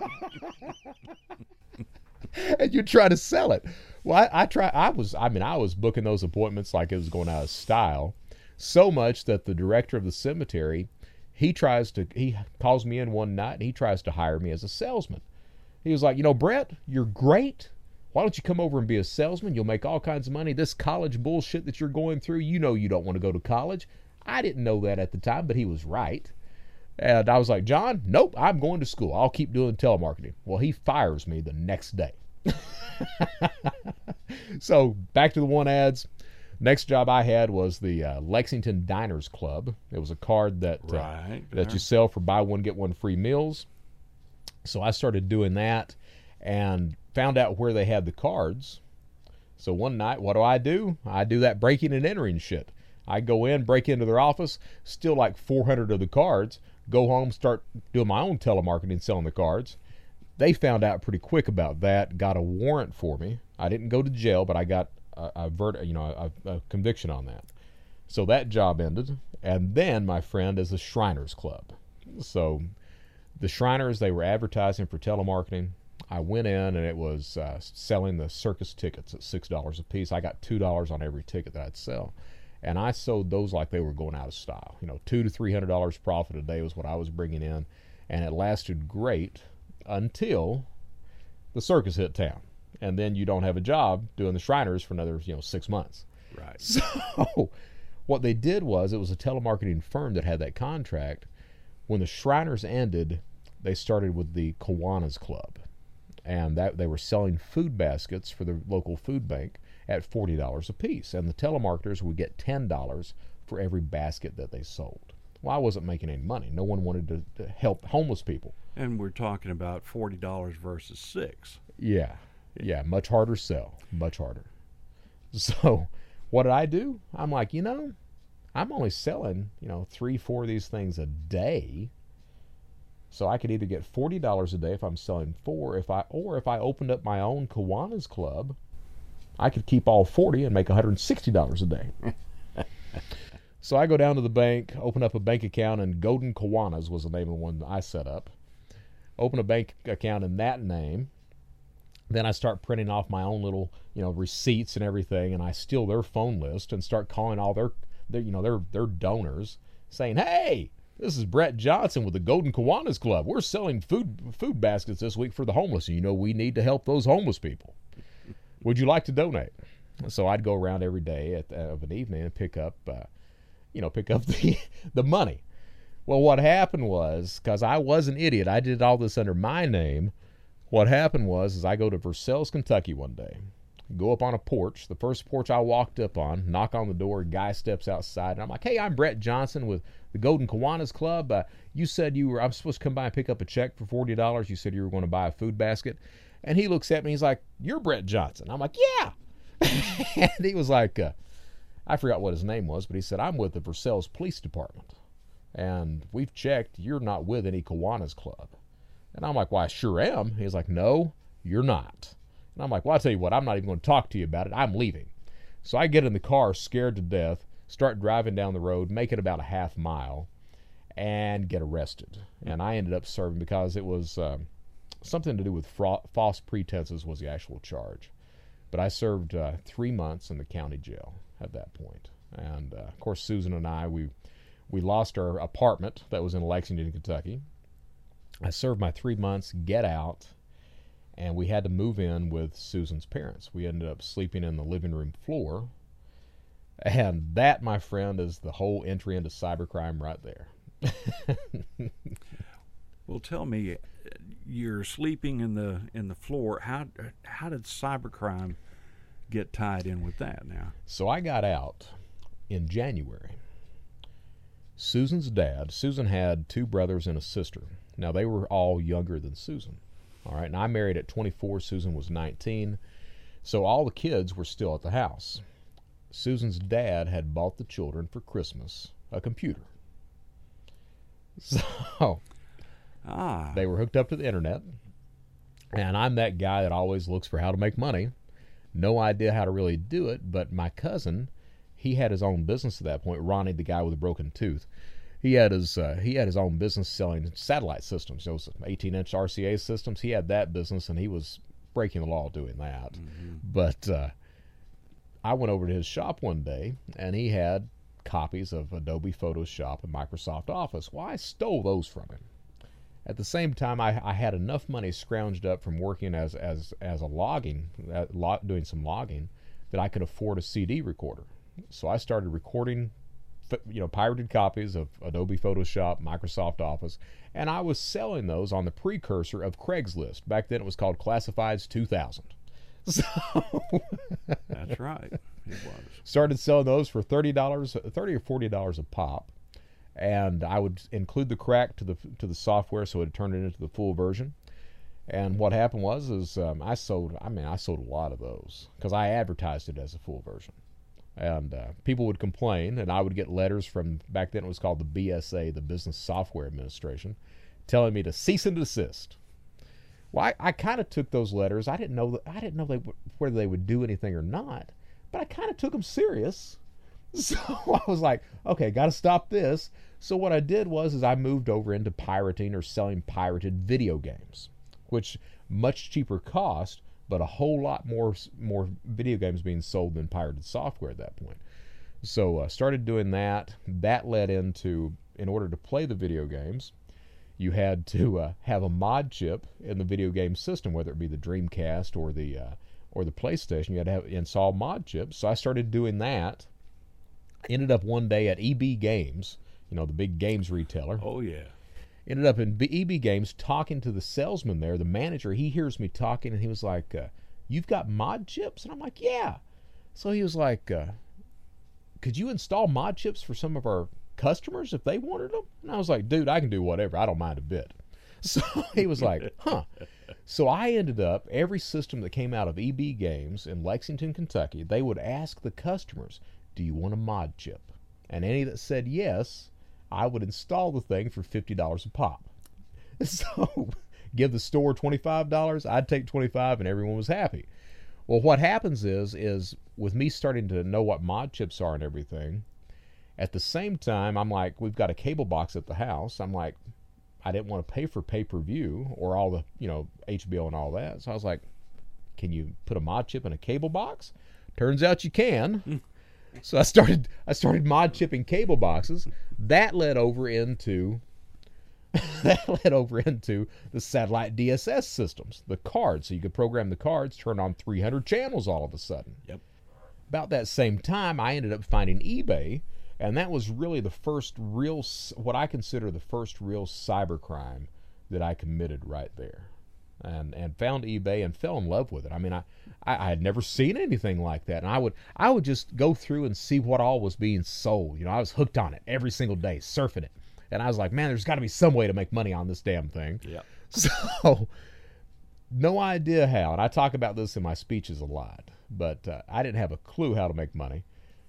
And you try to sell it. Well, I, I try. I was. I mean, I was booking those appointments like it was going out of style, so much that the director of the cemetery, he tries to. He calls me in one night, and he tries to hire me as a salesman. He was like, you know, Brett, you're great. Why don't you come over and be a salesman? You'll make all kinds of money. This college bullshit that you're going through, you know you don't want to go to college. I didn't know that at the time, but he was right. And I was like, John, nope, I'm going to school. I'll keep doing telemarketing. Well, he fires me the next day. So back to the one ads. Next job I had was the uh, Lexington Diners Club. It was a card that uh, Right. that you sell for buy one, get one free meals. So I started doing that and found out where they had the cards. So one night, what do I do? I do that breaking and entering shit. I go in, break into their office, steal like four hundred of the cards, go home, start doing my own telemarketing, selling the cards. They found out pretty quick about that, got a warrant for me. I didn't go to jail, but I got a, a, vert, you know, a, a conviction on that. So that job ended. And then, my friend, is the Shriners Club. So the Shriners, they were advertising for telemarketing. I went in, and it was uh, selling the circus tickets at six dollars a piece. I got two dollars on every ticket that I'd sell. And I sold those like they were going out of style. You know, two to three hundred dollars profit a day was what I was bringing in. And it lasted great until the circus hit town. And then you don't have a job doing the Shriners for another, you know, six months. Right. So what they did was, it was a telemarketing firm that had that contract. When the Shriners ended, they started with the Kiwanis Club, and that they were selling food baskets for the local food bank at forty dollars a piece, and the telemarketers would get ten dollars for every basket that they sold. Well, I wasn't making any money. No one wanted to, to help homeless people. And we're talking about forty dollars versus six. Yeah, yeah, much harder sell, much harder. So what did I do? I'm like, you know, I'm only selling, you know, three, four of these things a day. So I could either get forty dollars a day if I'm selling four, if I or if I opened up my own Kiwanis Club, I could keep all forty and make one hundred sixty dollars a day. So I go down to the bank, open up a bank account, and Golden Kiwanis was the name of the one I set up. Open a bank account in that name. Then I start printing off my own little, you know, receipts and everything, and I steal their phone list and start calling all their, their you know, their their donors, saying, "Hey, this is Brett Johnson with the Golden Kiwanis Club. We're selling food food baskets this week for the homeless, and you know we need to help those homeless people. Would you like to donate?" So I'd go around every day at, uh, of an evening and pick up, uh, you know, pick up the the money. Well, what happened was, because I was an idiot, I did all this under my name. What happened was, is I go to Versailles, Kentucky one day, go up on a porch, the first porch I walked up on, knock on the door, a guy steps outside, and I'm like, "Hey, I'm Brett Johnson with the Golden Kiwanis Club. Uh, you said you were, I'm supposed to come by and pick up a check for forty dollars. You said you were going to buy a food basket." And he looks at me, he's like, "You're Brett Johnson." I'm like, "Yeah." And he was like, uh, I forgot what his name was, but he said, "I'm with the Versailles Police Department, and we've checked, you're not with any Kiwanis Club." And I'm like, "Well, I sure am." He's like, "No, you're not." And I'm like, "Well, I'll tell you what, I'm not even going to talk to you about it. I'm leaving." So I get in the car scared to death, start driving down the road, make it about a half mile, and get arrested. And I ended up serving, because it was um, something to do with fra- false pretenses was the actual charge. But I served uh, three months in the county jail at that point. And, uh, of course, Susan and I, we we lost our apartment that was in Lexington, Kentucky. I served my three months, get out, and we had to move in with Susan's parents. We ended up sleeping in the living room floor. And that, my friend, is the whole entry into cybercrime right there. Well, tell me, you're sleeping in the in the floor. How how did cybercrime get tied in with that now? So I got out in January. Susan's dad, Susan had two brothers and a sister. Now, they were all younger than Susan. All right, and I married at twenty-four. Susan was nineteen. So all the kids were still at the house. Susan's dad had bought the children for Christmas a computer. So ah. they were hooked up to the internet. And I'm that guy that always looks for how to make money. No idea how to really do it, but my cousin, he had his own business at that point. Ronnie, the guy with a broken tooth, he had his uh, he had his own business selling satellite systems, those eighteen inch R C A systems. He had that business, and he was breaking the law doing that. Mm-hmm. But uh, I went over to his shop one day, and he had copies of Adobe Photoshop and Microsoft Office. Well, I stole those from him. At the same time, I, I had enough money scrounged up from working as as as a logging, uh, log, doing some logging, that I could afford a C D recorder. So I started recording, you know, pirated copies of Adobe Photoshop, Microsoft Office, and I was selling those on the precursor of Craigslist. Back then, it was called Classifieds two thousand. So that's right. It was. Started selling those for thirty dollars, thirty or forty dollars a pop. And I would include the crack to the to the software, so it turned it into the full version. And what happened was, is um, I sold. I mean, I sold a lot of those because I advertised it as a full version. And uh, people would complain, and I would get letters from, back then it was called the B S A, the Business Software Administration, telling me to cease and desist. Well, I, I kind of took those letters. I didn't know that, I didn't know they, whether they would do anything or not, but I kind of took them serious. So I was like, okay, got to stop this. So what I did was is I moved over into pirating or selling pirated video games, which much cheaper cost, but a whole lot more more video games being sold than pirated software at that point. So I uh, started doing that. That led into, in order to play the video games, you had to uh, have a mod chip in the video game system, whether it be the Dreamcast or the uh, or the PlayStation. You had to have install mod chips. So I started doing that. Ended up one day at E B Games, you know, the big games retailer. Oh, yeah. Ended up in E B Games talking to the salesman there, the manager. He hears me talking, and he was like, uh, "You've got mod chips?" And I'm like, "Yeah." So he was like, uh, "Could you install mod chips for some of our customers if they wanted them?" And I was like, "Dude, I can do whatever. I don't mind a bit." So he was like, "Huh." So I ended up, every system that came out of E B Games in Lexington, Kentucky, they would ask the customers, "Do you want a mod chip?" And any that said yes, I would install the thing for fifty dollars a pop. So give the store twenty-five dollars, I'd take twenty-five dollars, and everyone was happy. Well, what happens is, is with me starting to know what mod chips are and everything, at the same time, I'm like, we've got a cable box at the house. I'm like, I didn't want to pay for pay-per-view or all the, you know, H B O and all that. So I was like, can you put a mod chip in a cable box? Turns out you can. So I started I started mod chipping cable boxes. That led over into that led over into the satellite D S S systems, the cards. So you could program the cards, turn on three hundred channels all of a sudden. Yep. About that same time, I ended up finding eBay, and that was really the first real, what I consider the first real cybercrime that I committed right there. And and found eBay and fell in love with it. I mean, I, I, I had never seen anything like that. And I would I would just go through and see what all was being sold. You know, I was hooked on it every single day, surfing it. And I was like, man, there's got to be some way to make money on this damn thing. Yeah. So, no idea how. And I talk about this in my speeches a lot. But uh, I didn't have a clue how to make money.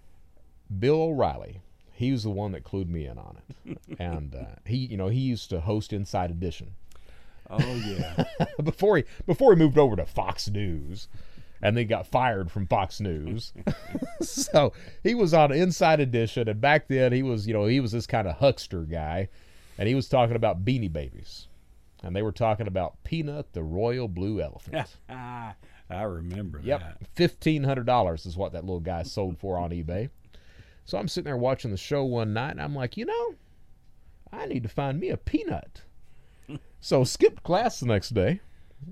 Bill O'Reilly, he was the one that clued me in on it. And uh, he, you know, he used to host Inside Edition. Oh yeah. before he before he moved over to Fox News, and then got fired from Fox News. So he was on Inside Edition, and back then he was, you know, he was this kind of huckster guy, and he was talking about Beanie Babies, and they were talking about Peanut the Royal Blue Elephant. I remember Yep, that. fifteen hundred dollars is what that little guy sold for on eBay. So I'm sitting there watching the show one night, and I'm like, you know, I need to find me a Peanut. So skipped class the next day,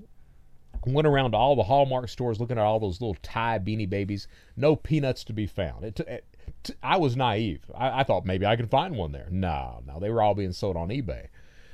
went around to all the Hallmark stores looking at all those little Thai Beanie Babies. No Peanuts to be found. It, it, it, I was naive. I, I thought maybe I could find one there. No, no, they were all being sold on eBay.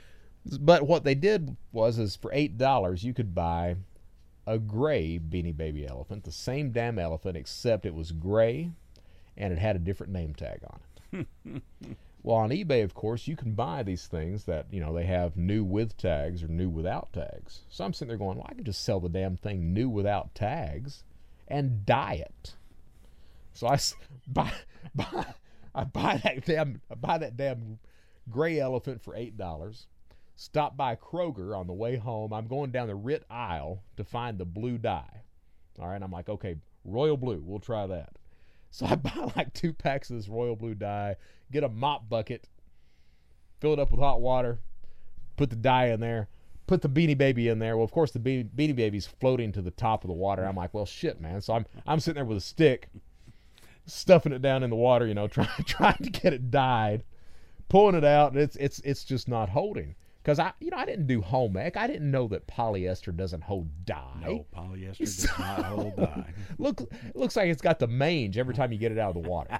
But what they did was, is for eight dollars you could buy a gray Beanie Baby elephant, the same damn elephant, except it was gray and it had a different name tag on it. Well, on eBay, of course, you can buy these things that, you know, they have new with tags or new without tags. So I'm sitting there going, well, I could just sell the damn thing new without tags and dye it. So I buy, buy, I buy that damn, I buy that damn gray elephant for eight dollars. Stop by Kroger on the way home. I'm going down the Rit aisle to find the blue dye. All right, I'm like, okay, royal blue, we'll try that. So I buy like two packs of this royal blue dye, get a mop bucket, fill it up with hot water, put the dye in there, put the Beanie Baby in there. Well, of course, the Beanie, Beanie Baby's floating to the top of the water. I'm like, well, shit, man. So I'm I'm sitting there with a stick, stuffing it down in the water, you know, trying trying to get it dyed, pulling it out, and it's it's it's just not holding. Because I, you know, I didn't do home ec. I didn't know that polyester doesn't hold dye. No, polyester does not hold dye. Look, it looks like it's got the mange every time you get it out of the water.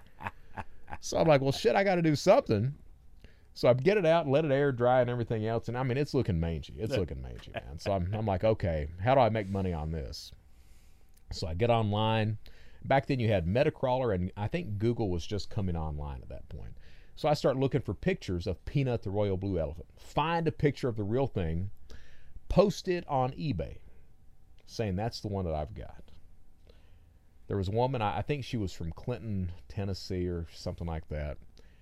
So I'm like, well, shit, I got to do something. So I get it out and let it air dry and everything else. And I mean, it's looking mangy. It's looking mangy, man. So I'm, I'm like, okay, how do I make money on this? So I get online. Back then you had Metacrawler, and I think Google was just coming online at that point. So I start looking for pictures of Peanut the Royal Blue Elephant. Find a picture of the real thing, post it on eBay, saying that's the one that I've got. There was a woman, I think she was from Clinton, Tennessee or something like that.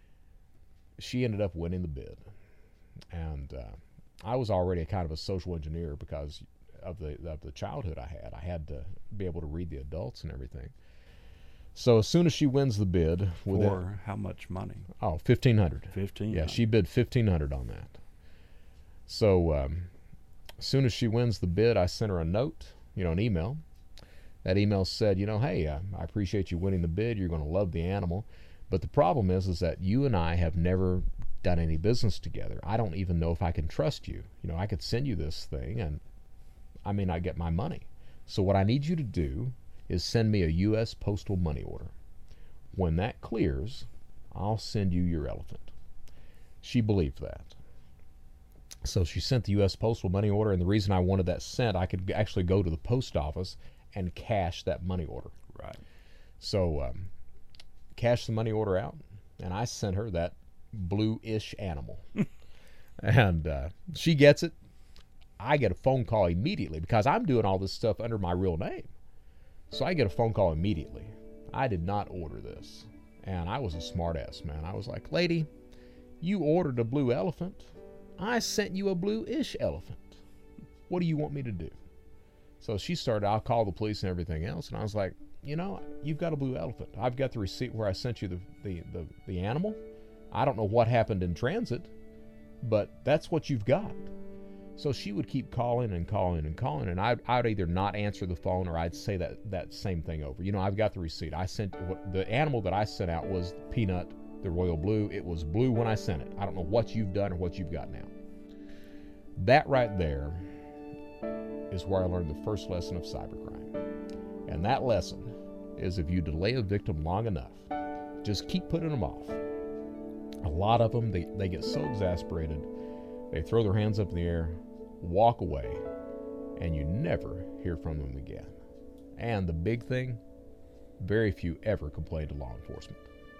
She ended up winning the bid. And uh, I was already a kind of a social engineer because of the, of the childhood I had. I had to be able to read the adults and everything. So as soon as she wins the bid, with For it, how much money? oh, fifteen hundred. Fifteen. Yeah, she bid fifteen hundred on that. So um, as soon as she wins the bid, I sent her a note, you know, an email. That email said, you know, hey, uh, I appreciate you winning the bid. You're going to love the animal, but the problem is, is that you and I have never done any business together. I don't even know if I can trust you. You know, I could send you this thing, and I may not get my money. So what I need you to do is send me a U S postal money order. When that clears, I'll send you your elephant. She believed that. So she sent the U S Postal money order, and the reason I wanted that sent, I could actually go to the post office and cash that money order. Right. So um, cash the money order out, and I sent her that blue-ish animal. And uh, she gets it. I get a phone call immediately because I'm doing all this stuff under my real name. So I get a phone call immediately. I did not order this. And I was a smart ass, man. I was like, lady, you ordered a blue elephant. I sent you a blue-ish elephant. What do you want me to do? So she started, I'll call the police and everything else. And I was like, you know, you've got a blue elephant. I've got the receipt where I sent you the, the, the, the animal. I don't know what happened in transit, but that's what you've got. So she would keep calling and calling and calling, and I'd, I'd either not answer the phone or I'd say that, that same thing over. You know, I've got the receipt. I sent, what, the animal that I sent out was Peanut, the royal blue. It was blue when I sent it. I don't know what you've done or what you've got now. That right there is where I learned the first lesson of cybercrime. And that lesson is if you delay a victim long enough, just keep putting them off. A lot of them, they, they get so exasperated, they throw their hands up in the air, walk away, and you never hear from them again. And the big thing, very few ever complain to law enforcement.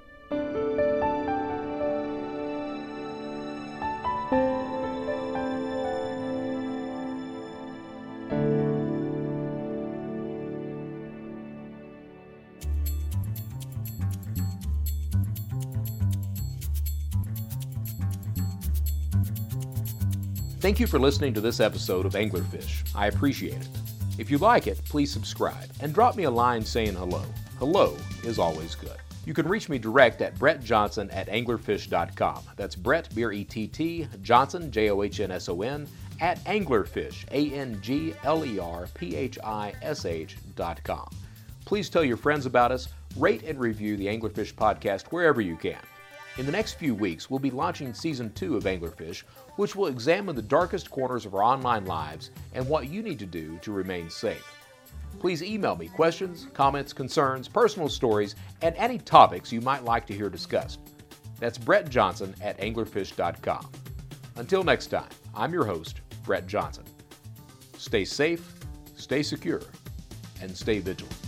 Thank you for listening to this episode of Anglerfish. I appreciate it. If you like it, please subscribe and drop me a line saying hello. Hello is always good. You can reach me direct at Brett Johnson at anglerfish dot com. That's Brett, B R E T T, Johnson, J O H N S O N, at Anglerfish, A N G L E R P H I S H dot com. Please tell your friends about us, rate and review the Anglerfish podcast wherever you can. In the next few weeks, we'll be launching Season two of Anglerfish, which will examine the darkest corners of our online lives and what you need to do to remain safe. Please email me questions, comments, concerns, personal stories, and any topics you might like to hear discussed. That's Brett Johnson at anglerfish dot com. Until next time, I'm your host, Brett Johnson. Stay safe, stay secure, and stay vigilant.